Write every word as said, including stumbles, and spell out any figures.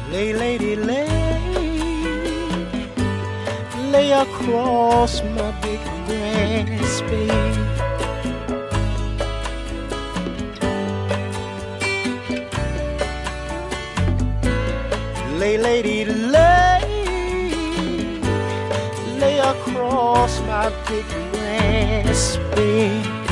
Lay, lady, lay, lay across my big breast, babe. Lay, lady, lay, lay across my big breast, babe.